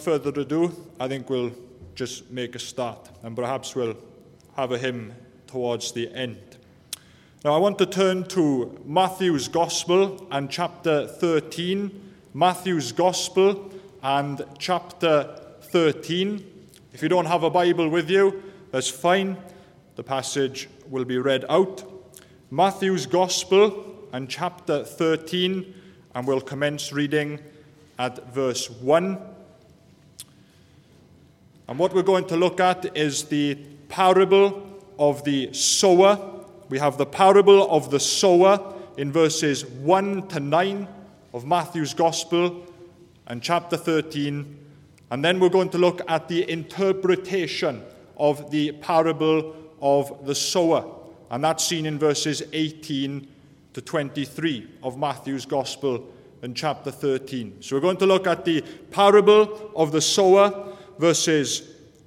further ado, I think we'll just make a start, and perhaps we'll have a hymn towards the end. Now, I want to turn to Matthew's Gospel and chapter 13. Matthew's Gospel and chapter 13. If you don't have a Bible with you, that's fine. The passage will be read out. Matthew's Gospel and chapter 13, and we'll commence reading at verse 1. And what we're going to look at is the parable of the sower. We have the parable of the sower in verses 1 to 9 of Matthew's Gospel and chapter 13. And then we're going to look at the interpretation of the parable of the sower. And that's seen in verses 18 to 23 of Matthew's Gospel and chapter 13. So we're going to look at the parable of the sower, verses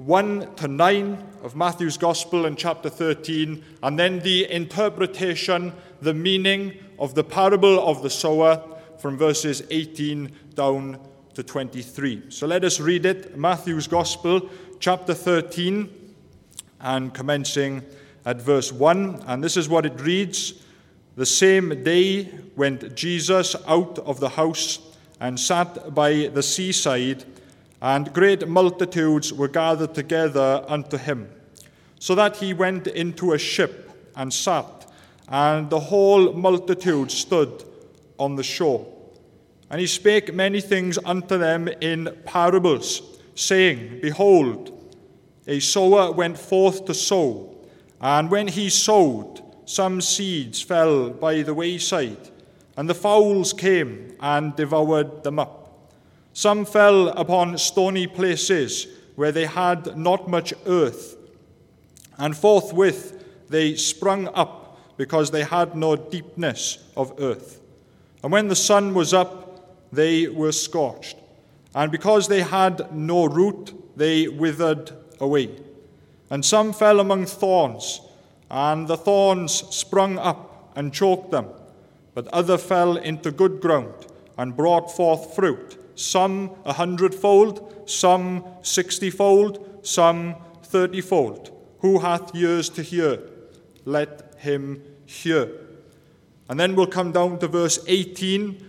1 to 9 of Matthew's Gospel and chapter 13, and then the interpretation, the meaning of the parable of the sower from verses 18 down to 23. So let us read it, Matthew's Gospel, chapter 13, and commencing at verse 1. And this is what it reads. The same day went Jesus out of the house and sat by the seaside, and great multitudes were gathered together unto him, so that he went into a ship and sat, and the whole multitude stood on the shore. And he spake many things unto them in parables, saying, Behold, a sower went forth to sow, and when he sowed, some seeds fell by the wayside, and the fowls came and devoured them up. Some fell upon stony places where they had not much earth, and forthwith they sprung up, because they had no deepness of earth. And when the sun was up, they were scorched, and because they had no root, they withered away. And some fell among thorns, and the thorns sprung up and choked them. But other fell into good ground, and brought forth fruit, some 100-fold, some 60-fold, some 30-fold. Who hath ears to hear? Let him hear. And then we'll come down to verse 18,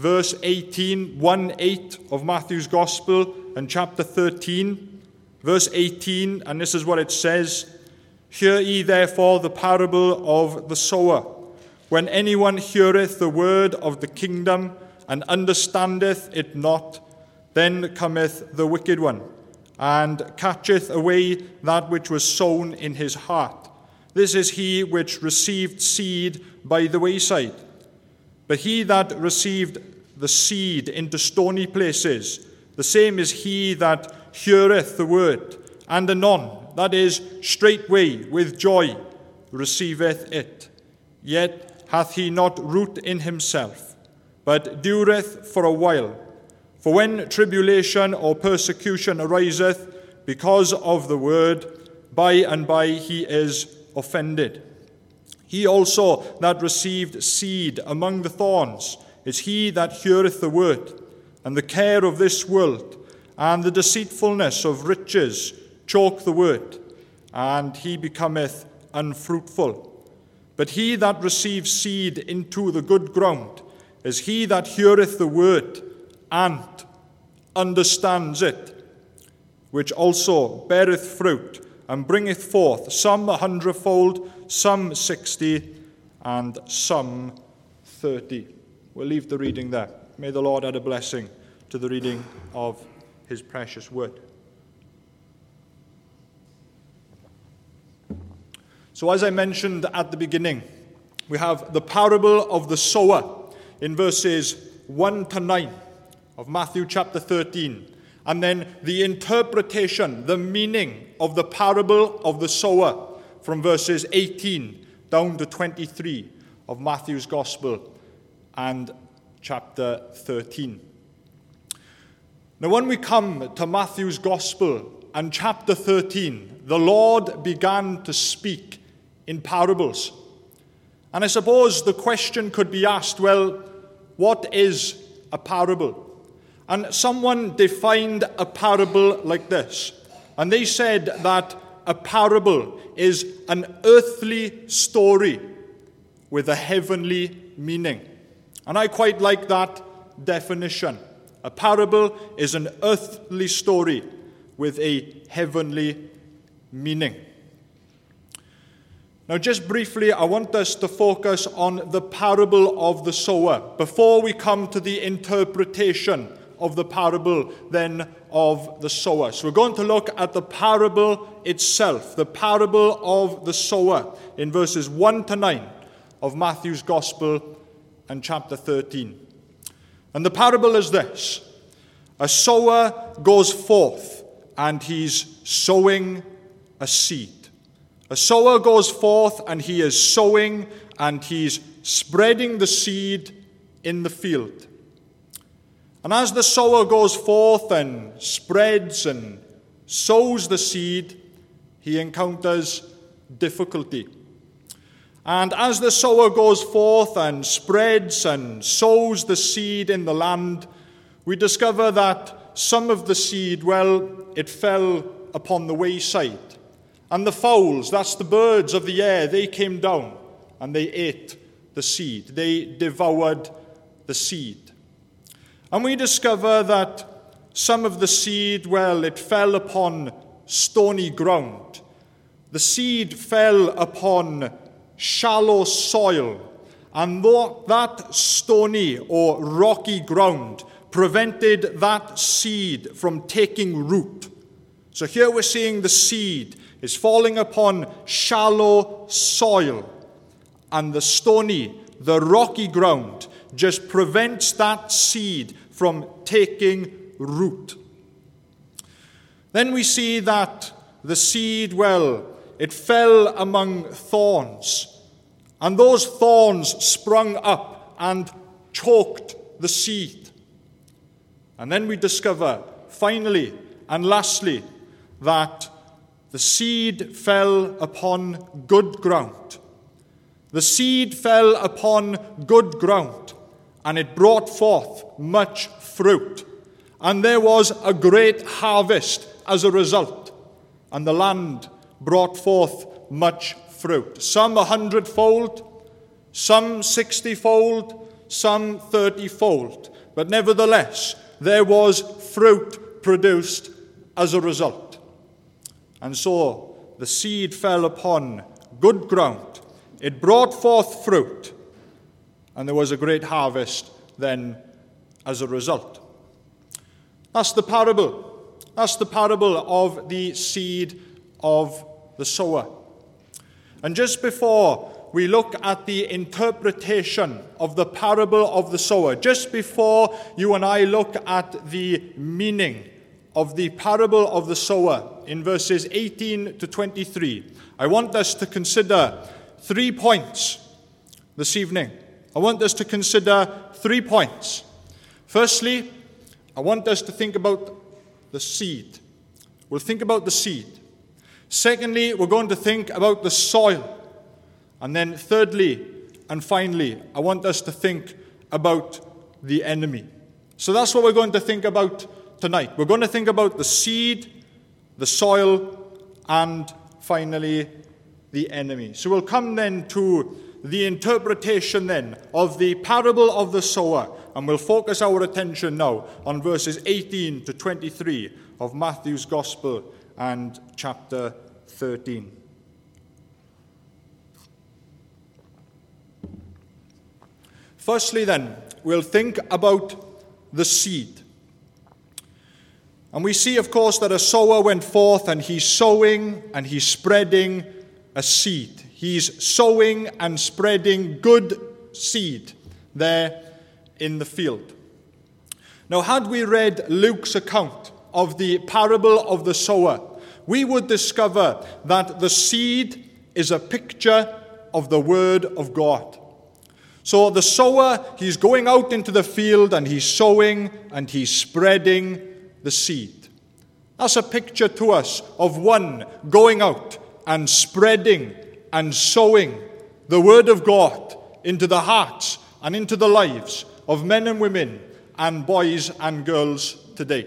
1:8 of Matthew's Gospel and chapter 13. Verse 18, and this is what it says. Hear ye therefore the parable of the sower. When anyone heareth the word of the kingdom, and understandeth it not, then cometh the wicked one, and catcheth away that which was sown in his heart. This is he which received seed by the wayside. But he that received the seed into stony places, the same is he that heareth the word, and anon, that is, straightway, with joy, receiveth it. Yet hath he not root in himself, but dureth for a while. For when tribulation or persecution ariseth because of the word, by and by he is offended. He also that received seed among the thorns is he that heareth the word, and the care of this world, and the deceitfulness of riches choke the word, and he becometh unfruitful. But he that receives seed into the good ground is he that heareth the word, and understands it, which also beareth fruit, and bringeth forth some 100-fold, some 60, and some 30. We'll leave the reading there. May the Lord add a blessing to the reading of his precious word. So as I mentioned at the beginning, we have the parable of the sower in verses 1 to 9 of Matthew chapter 13. And then the interpretation, the meaning of the parable of the sower from verses 18 down to 23 of Matthew's Gospel and chapter 13. Now, when we come to Matthew's Gospel and chapter 13, the Lord began to speak in parables. And I suppose the question could be asked, well, what is a parable? And someone defined a parable like this. And they said that a parable is an earthly story with a heavenly meaning. And I quite like that definition. A parable is an earthly story with a heavenly meaning. Now, just briefly, I want us to focus on the parable of the sower before we come to the interpretation of the parable then of the sower. So we're going to look at the parable itself, the parable of the sower in verses 1 to 9 of Matthew's Gospel and chapter 13. And the parable is this: a sower goes forth and he's sowing a seed. A sower goes forth and he is sowing and he's spreading the seed in the field. And as the sower goes forth and spreads and sows the seed, he encounters difficulty. And as the sower goes forth and spreads and sows the seed in the land, we discover that some of the seed, it fell upon the wayside. And the fowls, that's the birds of the air, they came down and they ate the seed. They devoured the seed. And we discover that some of the seed, it fell upon stony ground. The seed fell upon shallow soil, and that stony or rocky ground prevented that seed from taking root. So here we're seeing the seed is falling upon shallow soil, and the rocky ground just prevents that seed from taking root. Then we see that the seed, it fell among thorns, and those thorns sprung up and choked the seed. And then we discover, finally and lastly, that the seed fell upon good ground. The seed fell upon good ground, and it brought forth much fruit. And there was a great harvest as a result, and the land brought forth much fruit. Some 100-fold, some 60-fold, some 30-fold. But nevertheless, there was fruit produced as a result. And so the seed fell upon good ground. It brought forth fruit, and there was a great harvest then as a result. That's the parable. That's the parable of the seed of the sower. And just before we look at the interpretation of the parable of the sower, just before you and I look at the meaning of the parable of the sower in verses 18 to 23, I want us to consider 3 points this evening. I want us to consider 3 points. Firstly, I want us to think about the seed. We'll think about the seed. Secondly, we're going to think about the soil. And then thirdly and finally, I want us to think about the enemy. So that's what we're going to think about tonight. We're going to think about the seed, the soil, and finally the enemy. So we'll come then to the interpretation then of the parable of the sower, and we'll focus our attention now on verses 18 to 23 of Matthew's Gospel and chapter 13. Firstly then, we'll think about the seed. And we see, of course, that a sower went forth and he's sowing and he's spreading a seed. He's sowing and spreading good seed there in the field. Now, had we read Luke's account of the parable of the sower, we would discover that the seed is a picture of the Word of God. So the sower, he's going out into the field and he's sowing and he's spreading the seed. That's a picture to us of one going out and spreading and sowing the Word of God into the hearts and into the lives of men and women and boys and girls today.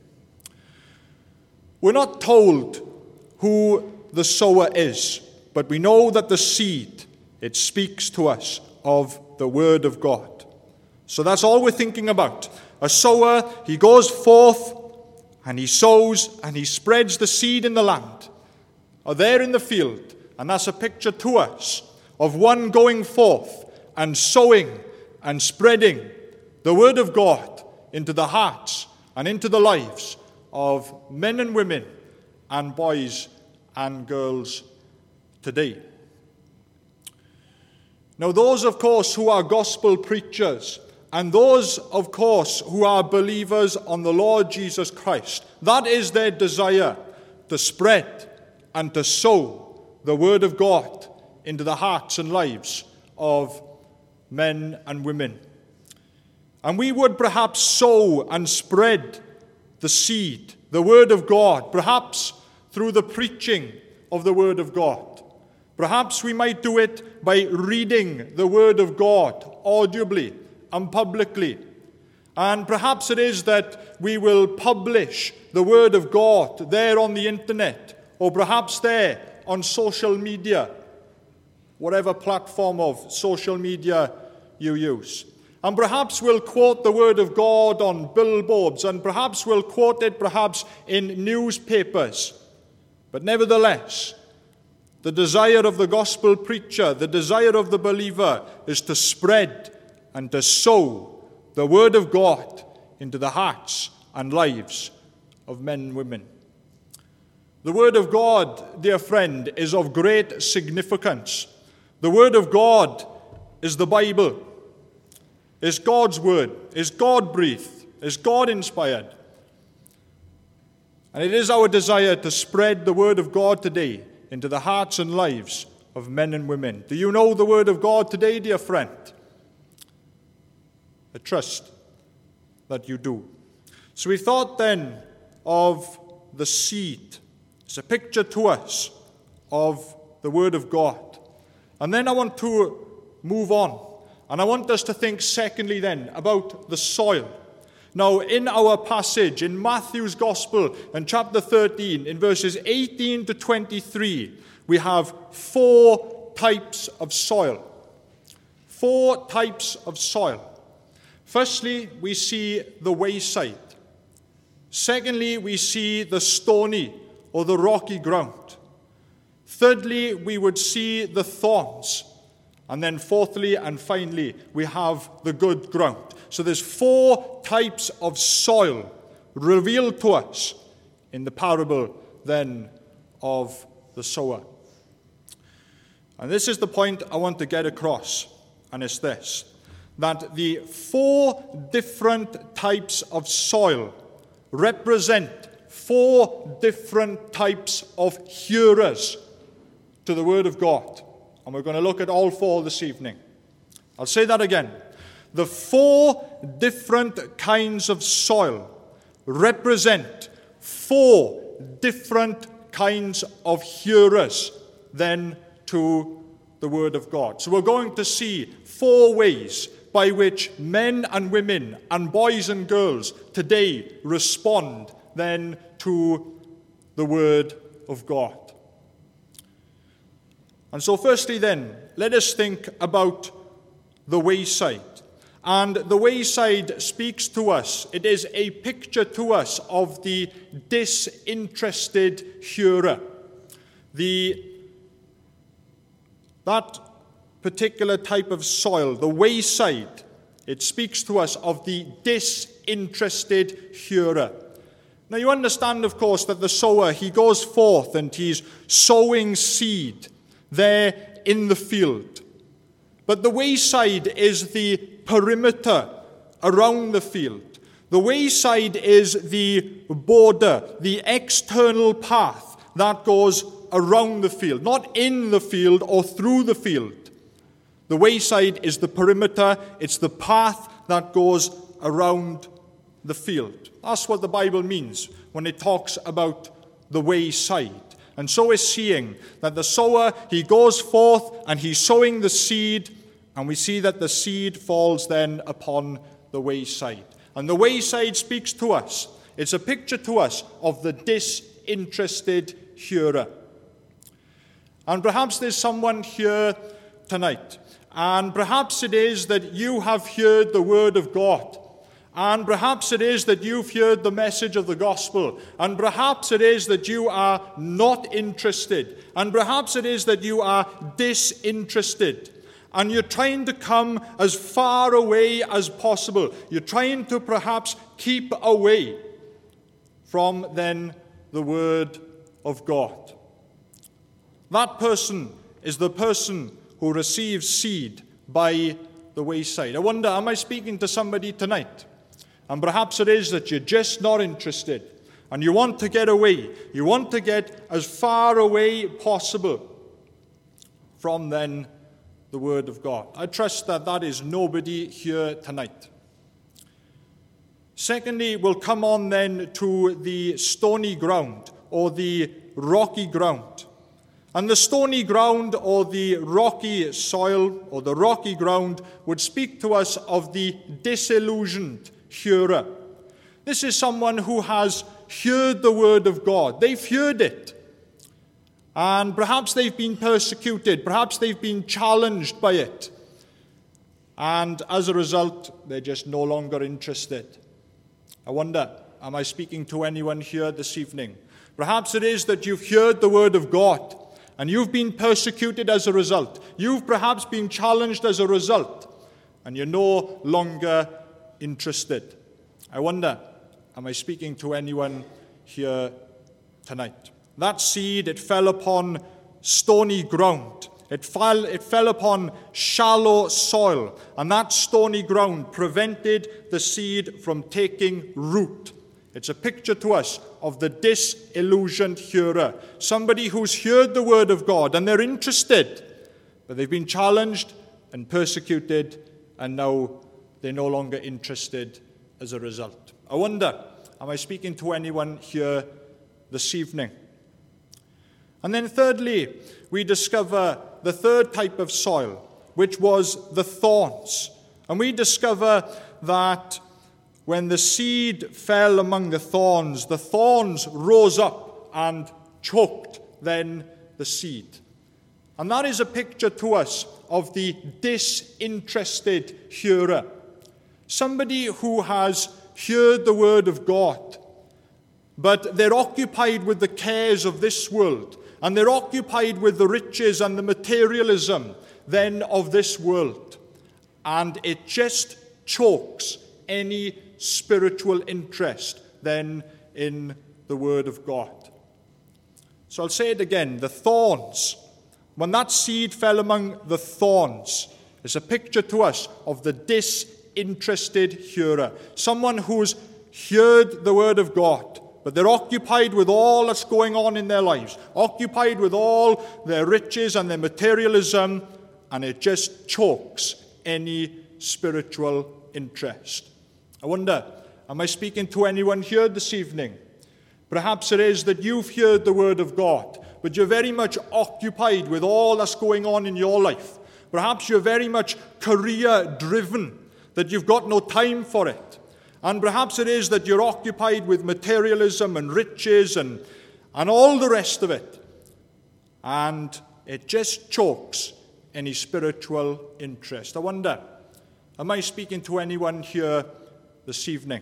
We're not told who the sower is, but we know that the seed, it speaks to us of the Word of God. So that's all we're thinking about. A sower, he goes forth and he sows and he spreads the seed in the land, or there in the field. And that's a picture to us of one going forth and sowing and spreading the Word of God into the hearts and into the lives of men and women and boys and girls today. Now, those, of course, who are gospel preachers, and those, of course, who are believers on the Lord Jesus Christ, that is their desire, to spread and to sow the Word of God into the hearts and lives of men and women. And we would perhaps sow and spread the seed, the Word of God, perhaps through the preaching of the Word of God. Perhaps we might do it by reading the Word of God audibly and publicly. And perhaps it is that we will publish the Word of God there on the internet, or perhaps there on social media, whatever platform of social media you use. And perhaps we'll quote the Word of God on billboards, and perhaps we'll quote it perhaps in newspapers. But nevertheless, the desire of the gospel preacher, the desire of the believer, is to spread and to sow the Word of God into the hearts and lives of men and women. The Word of God, dear friend, is of great significance. The Word of God is the Bible, is God's Word, is God-breathed, is God-inspired. And it is our desire to spread the Word of God today into the hearts and lives of men and women. Do you know the Word of God today, dear friend? I trust that you do. So we thought then of the seed. It's a picture to us of the Word of God. And then I want to move on. And I want us to think secondly then about the soil. Now, in our passage in Matthew's Gospel in chapter 13, in verses 18 to 23, we have 4 types of soil. 4 types of soil. Firstly, we see the wayside. Secondly, we see the stony or the rocky ground. Thirdly, we would see the thorns. And then fourthly and finally, we have the good ground. So there's 4 types of soil revealed to us in the parable then of the sower. And this is the point I want to get across, and it's this, that the 4 different types of soil represent 4 different types of hearers to the Word of God. And we're going to look at all 4 this evening. I'll say that again. The 4 different kinds of soil represent 4 different kinds of hearers then to the Word of God. So we're going to see 4 ways by which men and women and boys and girls today respond then to the Word of God. And so firstly then, let us think about the wayside. And the wayside speaks to us. It is a picture to us of the disinterested hearer. That particular type of soil, the wayside, it speaks to us of the disinterested hearer. Now you understand, of course, that the sower, he goes forth and he's sowing seed there in the field. But the wayside is the perimeter around the field. The wayside is the border, the external path that goes around the field, not in the field or through the field. The wayside is the perimeter, it's the path that goes around the field. That's what the Bible means when it talks about the wayside. And so is seeing that the sower, he goes forth and he's sowing the seed, and we see that the seed falls then upon the wayside. And the wayside speaks to us. It's a picture to us of the disinterested hearer. And perhaps there's someone here tonight, and perhaps it is that you have heard the word of God, and perhaps it is that you've heard the message of the gospel, and perhaps it is that you are not interested, and perhaps it is that you are disinterested, and you're trying to come as far away as possible. You're trying to perhaps keep away from then the word of God. That person is the person who receives seed by the wayside. I wonder, am I speaking to somebody tonight? And perhaps it is that you're just not interested, and you want to get away. You want to get as far away possible from then the word of God. I trust that that is nobody here tonight. Secondly, we'll come on then to the stony ground or the rocky ground. And the stony ground or the rocky soil or the rocky ground would speak to us of the disillusioned hearer. This is someone who has heard the word of God. They've heard it. And perhaps they've been persecuted. Perhaps they've been challenged by it. And as a result, they're just no longer interested. I wonder, am I speaking to anyone here this evening? Perhaps it is that you've heard the word of God, and you've been persecuted as a result. You've perhaps been challenged as a result, and you're no longer interested. I wonder, am I speaking to anyone here tonight? That seed, it fell upon stony ground. It fell upon shallow soil, and that stony ground prevented the seed from taking root. It's a picture to us of the disillusioned hearer, somebody who's heard the word of God, and they're interested, but they've been challenged and persecuted, and now they're no longer interested as a result. I wonder, am I speaking to anyone here this evening? And then thirdly, we discover the third type of soil, which was the thorns. And we discover that when the seed fell among the thorns rose up and choked then the seed. And that is a picture to us of the disinterested hearer. Somebody who has heard the word of God, but they're occupied with the cares of this world, and they're occupied with the riches and the materialism then of this world. And it just chokes any spiritual interest then in the word of God. So I'll say it again, the thorns. When that seed fell among the thorns, it's a picture to us of the disinterested hearer. Someone who's heard the word of God, but they're occupied with all that's going on in their lives, occupied with all their riches and their materialism, and it just chokes any spiritual interest. I wonder, am I speaking to anyone here this evening? Perhaps it is that you've heard the word of God, but you're very much occupied with all that's going on in your life. Perhaps you're very much career-driven, that you've got no time for it. And perhaps it is that you're occupied with materialism and riches and all the rest of it. And it just chokes any spiritual interest. I wonder, am I speaking to anyone here this evening?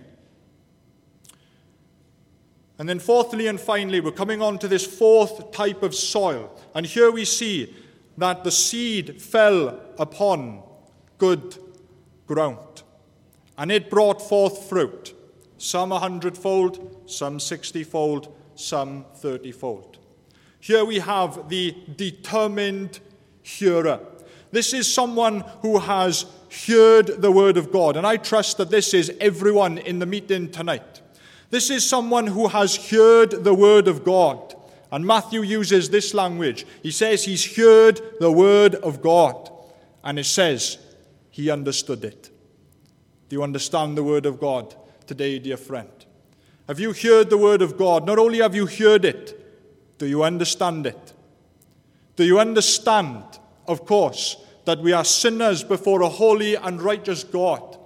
And then fourthly and finally, we're coming on to this fourth type of soil. And here we see that the seed fell upon good ground. And it brought forth fruit, some 100-fold, some 60-fold, some 30-fold. Here we have the determined hearer. This is someone who has heard the word of God. And I trust that this is everyone in the meeting tonight. This is someone who has heard the word of God. And Matthew uses this language. He says he's heard the word of God. And it says he understood it. Do you understand the word of God today, dear friend? Have you heard the word of God? Not only have you heard it, do you understand it? Do you understand, of course, that we are sinners before a holy and righteous God?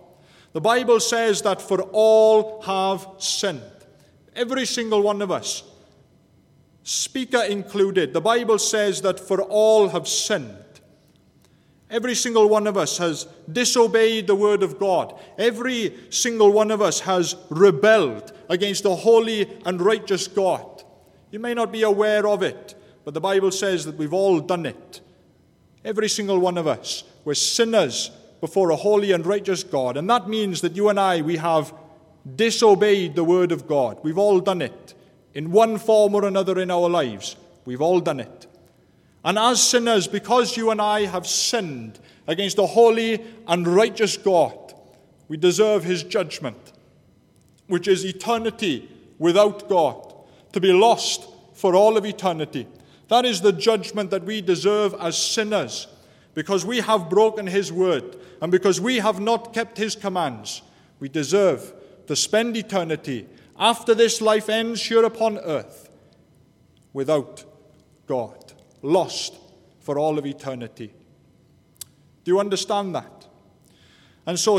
The Bible says that for all have sinned. Every single one of us, speaker included. The Bible says that for all have sinned. Every single one of us has disobeyed the word of God. Every single one of us has rebelled against a holy and righteous God. You may not be aware of it, but the Bible says that we've all done it. Every single one of us. We're sinners before a holy and righteous God. And that means that you and I, we have disobeyed the word of God. We've all done it. In one form or another in our lives, we've all done it. And as sinners, because you and I have sinned against a holy and righteous God, we deserve his judgment, which is eternity without God, to be lost for all of eternity. That is the judgment that we deserve as sinners, because we have broken his word, and because we have not kept his commands. We deserve to spend eternity, after this life ends here upon earth, without God. Lost for all of eternity. Do you understand that? And so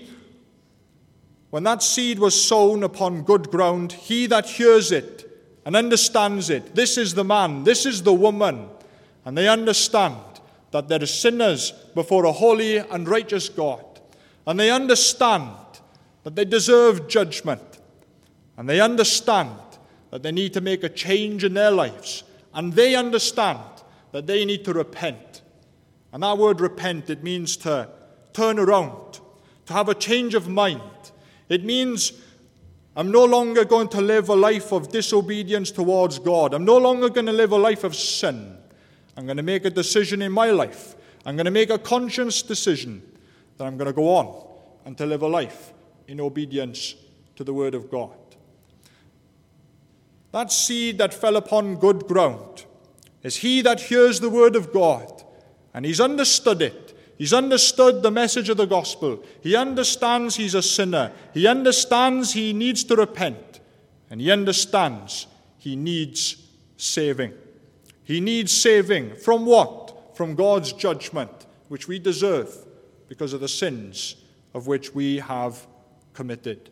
when that seed was sown upon good ground, he that hears it and understands it, this is the man, this is the woman, and they understand that they're sinners before a holy and righteous God, and they understand that they deserve judgment, and they understand that they need to make a change in their lives, and they understand that they need to repent. And that word repent, it means to turn around, to have a change of mind. It means I'm no longer going to live a life of disobedience towards God. I'm no longer going to live a life of sin. I'm going to make a decision in my life. I'm going to make a conscious decision that I'm going to go on and to live a life in obedience to the word of God. That seed that fell upon good ground is he that hears the word of God, and he's understood it. He's understood the message of the gospel. He understands he's a sinner. He understands he needs to repent. And he understands he needs saving. He needs saving from what? From God's judgment, which we deserve because of the sins of which we have committed.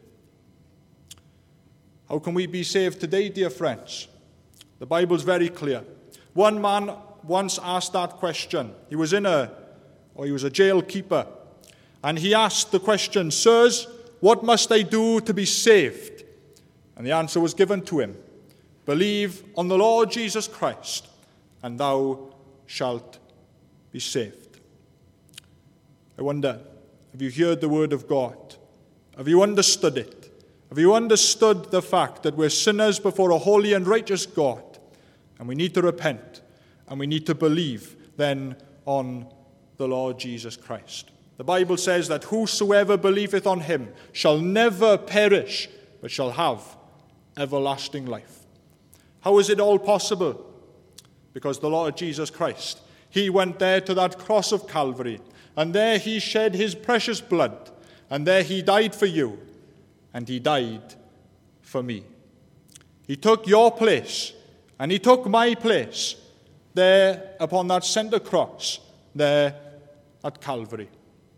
How can we be saved today, dear friends? The Bible's very clear. One man once asked that question. He was a jail keeper. And he asked the question, "Sirs, what must I do to be saved?" And the answer was given to him. "Believe on the Lord Jesus Christ, and thou shalt be saved." I wonder, have you heard the word of God? Have you understood it? Have you understood the fact that we're sinners before a holy and righteous God, and we need to repent, and we need to believe then on the Lord Jesus Christ? The Bible says that whosoever believeth on him shall never perish, but shall have everlasting life. How is it all possible? Because the Lord Jesus Christ, he went there to that cross of Calvary, and there he shed his precious blood, and there he died for you, and he died for me. He took your place, and he took my place there upon that center cross, there at Calvary.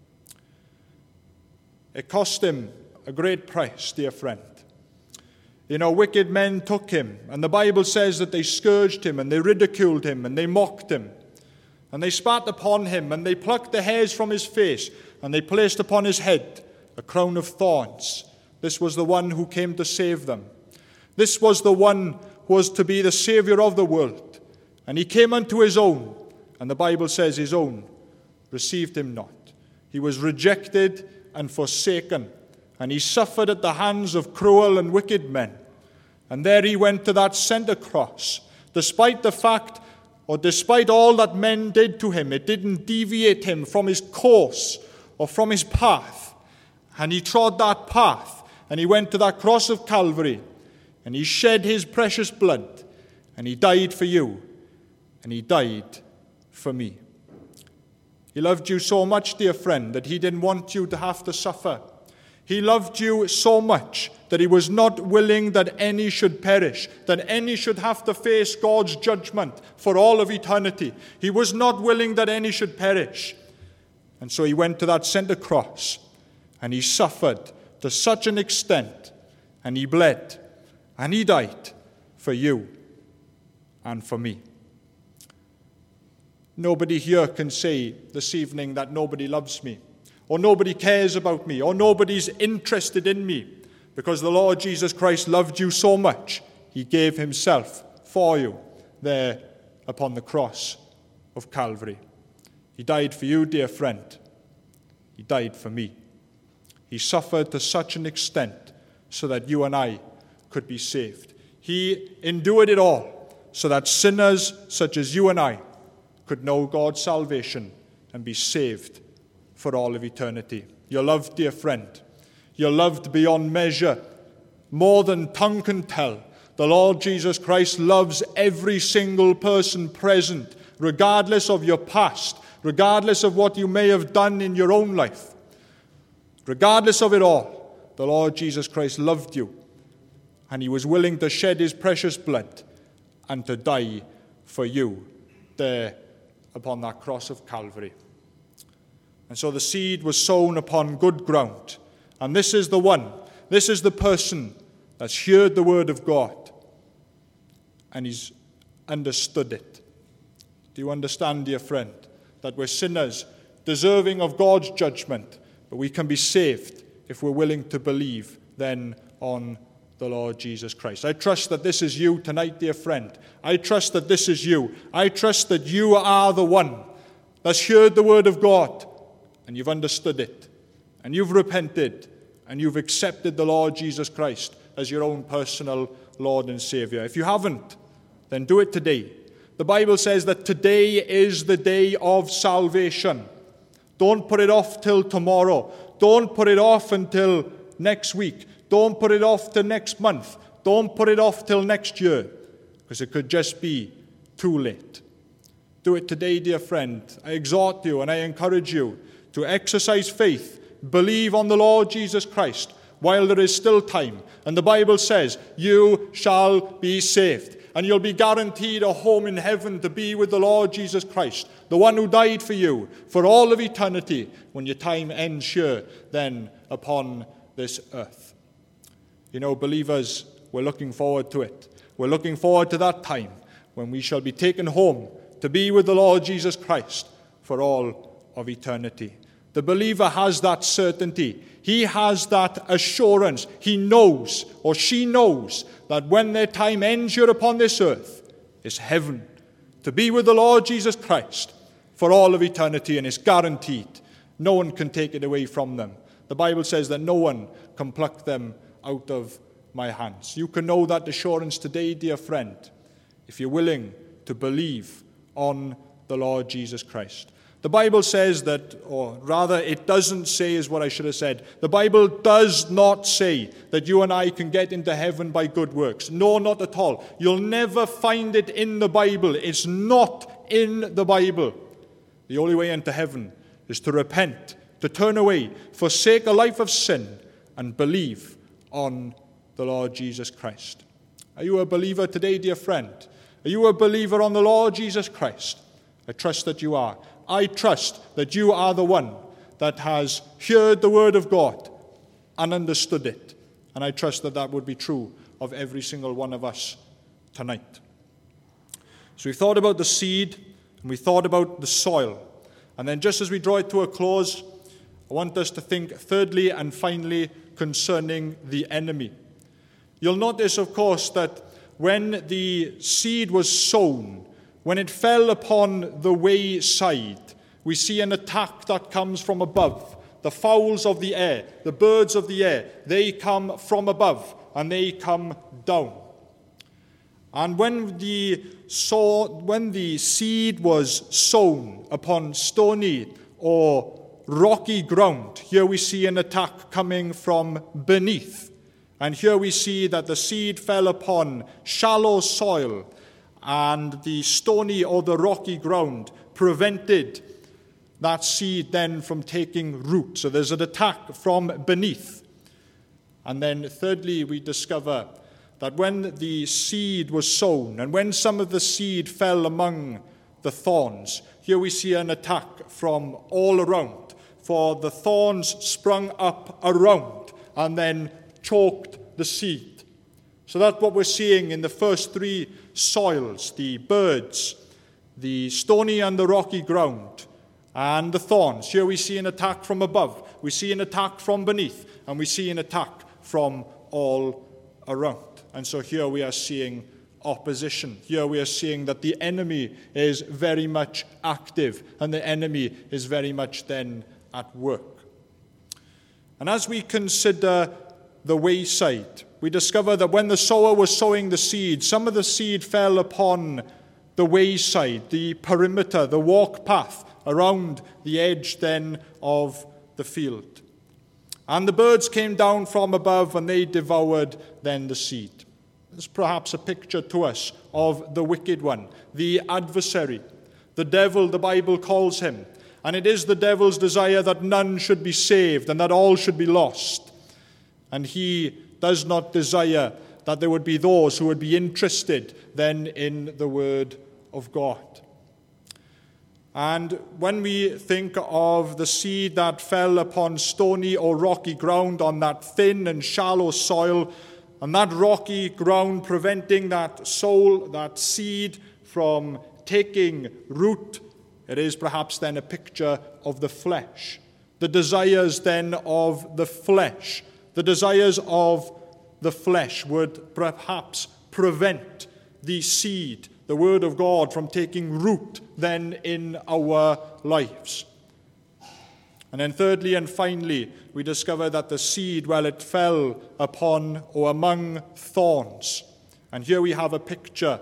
It cost him a great price, dear friend. You know, wicked men took him, and the Bible says that they scourged him, and they ridiculed him, and they mocked him, and they spat upon him, and they plucked the hairs from his face, and they placed upon his head a crown of thorns. This was the one who came to save them. This was the one who was to be the Savior of the world. And he came unto his own, and the Bible says his own received him not. He was rejected and forsaken, and he suffered at the hands of cruel and wicked men. And there he went to that center cross. Despite the fact, or despite all that men did to him, it didn't deviate him from his course or from his path. And he trod that path, and he went to that cross of Calvary, and he shed his precious blood, and he died for you, and he died for me. He loved you so much, dear friend, that he didn't want you to have to suffer. He loved you so much that he was not willing that any should perish, that any should have to face God's judgment for all of eternity. He was not willing that any should perish. And so he went to that center cross, and he suffered to such an extent, and he bled, and he died for you and for me. Nobody here can say this evening that nobody loves me, or nobody cares about me, or nobody's interested in me, because the Lord Jesus Christ loved you so much, he gave himself for you there upon the cross of Calvary. He died for you, dear friend. He died for me. He suffered to such an extent so that you and I could be saved. He endured it all so that sinners such as you and I could know God's salvation and be saved for all of eternity. You're loved, dear friend. You're loved beyond measure, more than tongue can tell. The Lord Jesus Christ loves every single person present, regardless of your past, regardless of what you may have done in your own life. Regardless of it all, the Lord Jesus Christ loved you, and he was willing to shed his precious blood and to die for you there upon that cross of Calvary. And so the seed was sown upon good ground. And this is the one, this is the person that's heard the word of God and he's understood it. Do you understand, dear friend, that we're sinners deserving of God's judgment, but we can be saved if we're willing to believe then on the Lord Jesus Christ? I trust that this is you tonight, dear friend. I trust that this is you. I trust that you are the one that's heard the word of God and you've understood it and you've repented and you've accepted the Lord Jesus Christ as your own personal Lord and Savior. If you haven't, then do it today. The Bible says that today is the day of salvation. Don't put it off till tomorrow. Don't put it off until next week. Don't put it off till next month. Don't put it off till next year, because it could just be too late. Do it today, dear friend. I exhort you and I encourage you to exercise faith, believe on the Lord Jesus Christ while there is still time. And the Bible says, you shall be saved. And you'll be guaranteed a home in heaven to be with the Lord Jesus Christ, the one who died for you for all of eternity when your time ends here then upon this earth. You know, believers, we're looking forward to it. We're looking forward to that time when we shall be taken home to be with the Lord Jesus Christ for all of eternity. The believer has that certainty. He has that assurance. He knows, or she knows, that when their time ends here upon this earth, it's heaven, to be with the Lord Jesus Christ for all of eternity, and it's guaranteed. No one can take it away from them. The Bible says that no one can pluck them out of my hands. You can know that assurance today, dear friend, if you're willing to believe on the Lord Jesus Christ. The Bible says that, or rather it doesn't say is what I should have said. The Bible does not say that you and I can get into heaven by good works. No, not at all. You'll never find it in the Bible. It's not in the Bible. The only way into heaven is to repent, to turn away, forsake a life of sin, and believe on the Lord Jesus Christ. Are you a believer today, dear friend? Are you a believer on the Lord Jesus Christ? I trust that you are. I trust that you are the one that has heard the word of God and understood it. And I trust that that would be true of every single one of us tonight. So we thought about the seed and we thought about the soil. And then just as we draw it to a close, I want us to think thirdly and finally concerning the enemy. You'll notice, of course, that when the seed was sown, when it fell upon the wayside, we see an attack that comes from above. The fowls of the air, the birds of the air, they come from above and they come down. And when the seed was sown upon stony or rocky ground, here we see an attack coming from beneath. And here we see that the seed fell upon shallow soil, and the stony or the rocky ground prevented that seed then from taking root. So there's an attack from beneath. And then thirdly, we discover that when the seed was sown and when some of the seed fell among the thorns, here we see an attack from all around, for the thorns sprung up around and then choked the seed. So that's what we're seeing in the first three soils: the birds, the stony and the rocky ground, and the thorns. Here we see an attack from above, we see an attack from beneath, and we see an attack from all around. And so here we are seeing opposition. Here we are seeing that the enemy is very much active, and the enemy is very much then at work. And as we consider the wayside, we discover that when the sower was sowing the seed, some of the seed fell upon the wayside, the perimeter, the walk path around the edge then of the field. And the birds came down from above and they devoured then the seed. It's perhaps a picture to us of the wicked one, the adversary, the devil, the Bible calls him. And it is the devil's desire that none should be saved and that all should be lost. And he does not desire that there would be those who would be interested then in the Word of God. And when we think of the seed that fell upon stony or rocky ground on that thin and shallow soil, and that rocky ground preventing that seed from taking root, it is perhaps then a picture of the flesh. The desires then of the flesh. The desires of the flesh would perhaps prevent the seed, the Word of God, from taking root then in our lives. And then thirdly and finally, we discover that the seed, well, it fell upon or among thorns. And here we have a picture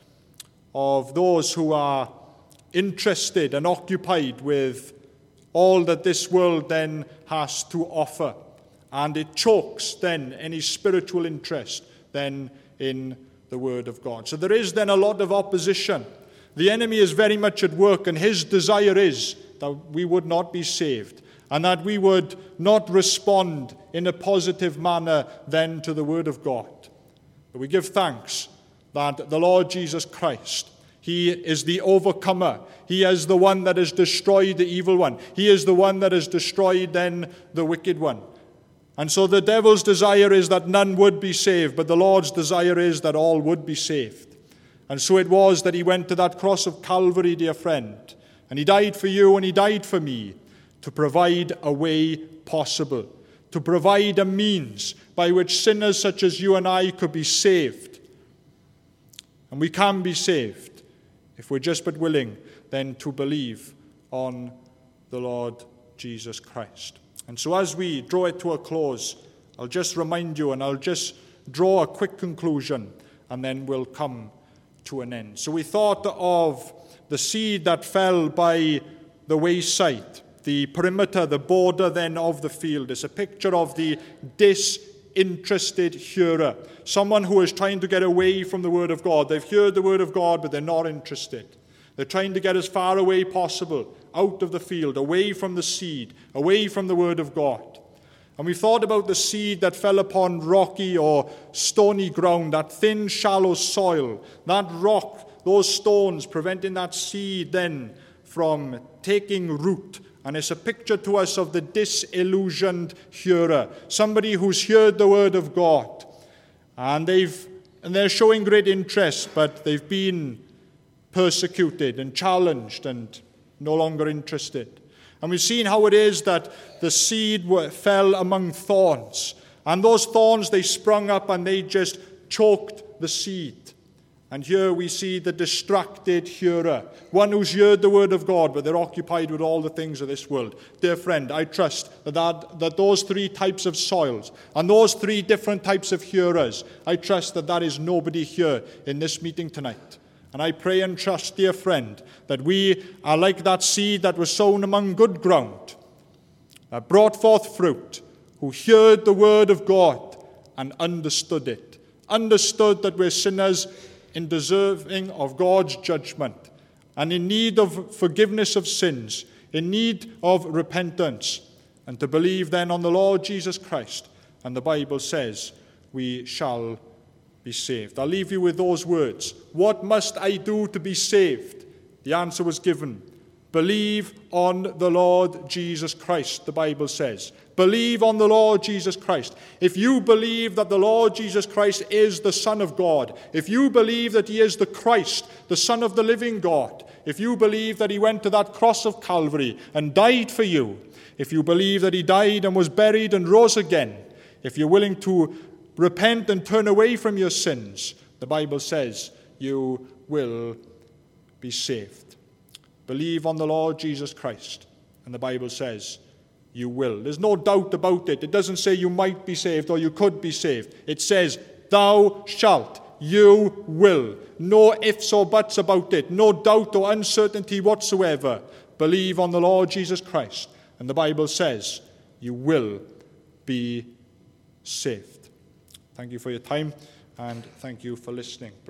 of those who are interested and occupied with all that this world then has to offer. And it chokes then any spiritual interest then in the Word of God. So there is then a lot of opposition. The enemy is very much at work, and his desire is that we would not be saved and that we would not respond in a positive manner then to the Word of God. But we give thanks that the Lord Jesus Christ, he is the overcomer. He is the one that has destroyed the evil one. He is the one that has destroyed then the wicked one. And so the devil's desire is that none would be saved, but the Lord's desire is that all would be saved. And so it was that he went to that cross of Calvary, dear friend, and he died for you and he died for me to provide a way possible, to provide a means by which sinners such as you and I could be saved. And we can be saved if we're just but willing then to believe on the Lord Jesus Christ. And so as we draw it to a close, I'll just remind you and I'll just draw a quick conclusion and then we'll come to an end. So we thought of the seed that fell by the wayside, the perimeter, the border then of the field. It's a picture of the disinterested hearer, someone who is trying to get away from the Word of God. They've heard the Word of God, but they're not interested. They're trying to get as far away possible, out of the field, away from the seed, away from the Word of God. And we thought about the seed that fell upon rocky or stony ground, that thin, shallow soil, that rock, those stones preventing that seed then from taking root. And it's a picture to us of the disillusioned hearer, somebody who's heard the Word of God. And they're showing great interest, but they've been persecuted and challenged and no longer interested. And we've seen how it is that the seed fell among thorns. And those thorns, they sprung up and they just choked the seed. And here we see the distracted hearer, one who's heard the Word of God, but they're occupied with all the things of this world. Dear friend, I trust that those three types of soils and those three different types of hearers, I trust that is nobody here in this meeting tonight. And I pray and trust, dear friend, that we are like that seed that was sown among good ground, that brought forth fruit, who heard the Word of God and understood it, understood that we're sinners in deserving of God's judgment and in need of forgiveness of sins, in need of repentance, and to believe then on the Lord Jesus Christ. And the Bible says we shall be saved. I'll leave you with those words. What must I do to be saved? The answer was given. Believe on the Lord Jesus Christ, the Bible says. Believe on the Lord Jesus Christ. If you believe that the Lord Jesus Christ is the Son of God, if you believe that he is the Christ, the Son of the living God, if you believe that he went to that cross of Calvary and died for you, if you believe that he died and was buried and rose again, if you're willing to repent and turn away from your sins, the Bible says you will be saved. Believe on the Lord Jesus Christ, and the Bible says you will. There's no doubt about it. It doesn't say you might be saved or you could be saved. It says, thou shalt, you will. No ifs or buts about it. No doubt or uncertainty whatsoever. Believe on the Lord Jesus Christ, and the Bible says you will be saved. Thank you for your time, and thank you for listening.